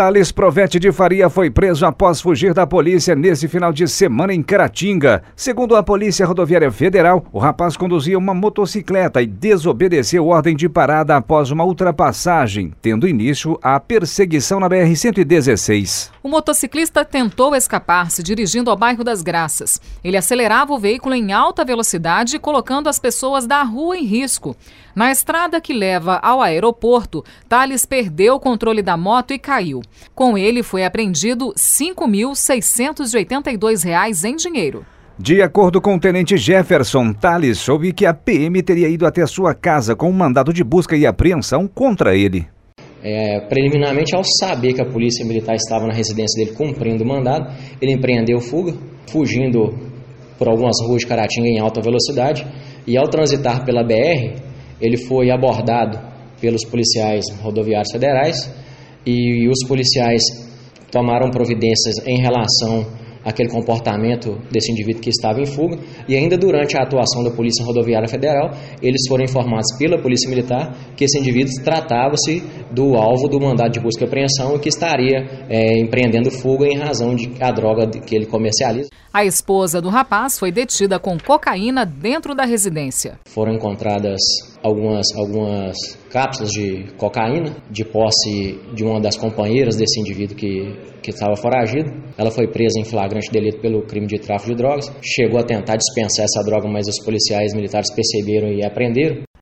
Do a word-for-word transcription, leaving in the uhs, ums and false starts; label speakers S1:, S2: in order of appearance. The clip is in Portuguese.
S1: Thales Provete de Faria foi preso após fugir da polícia nesse final de semana em Caratinga. Segundo a Polícia Rodoviária Federal, o rapaz conduzia uma motocicleta e desobedeceu ordem de parada após uma ultrapassagem, tendo início a perseguição na B R cento e dezesseis.
S2: O motociclista tentou escapar-se dirigindo ao bairro das Graças. Ele acelerava o veículo em alta velocidade, colocando as pessoas da rua em risco. Na estrada que leva ao aeroporto, Thales perdeu o controle da moto e caiu. Com ele foi apreendido cinco mil seiscentos e oitenta e dois reais em dinheiro.
S1: De acordo com o tenente Jefferson, Thales soube que a P M teria ido até sua casa com um mandado de busca e apreensão contra ele.
S3: É, preliminarmente, ao saber que a polícia militar estava na residência dele cumprindo o mandado, ele empreendeu fuga, fugindo por algumas ruas de Caratinga em alta velocidade, e ao transitar pela B R, ele foi abordado pelos policiais rodoviários federais e os policiais tomaram providências em relação àquele comportamento desse indivíduo que estava em fuga, e ainda durante a atuação da Polícia Rodoviária Federal, eles foram informados pela Polícia Militar que esse indivíduo tratava-se do alvo do mandado de busca e apreensão e que estaria é, empreendendo fuga em razão de a droga que ele comercializa.
S2: A esposa do rapaz foi detida com cocaína dentro da residência.
S3: Foram encontradas algumas, algumas cápsulas de cocaína de posse de uma das companheiras desse indivíduo que, que estava foragido. Ela foi presa em flagrante delito pelo crime de tráfico de drogas. Chegou a tentar dispensar essa droga, mas os policiais militares perceberam e apreenderam.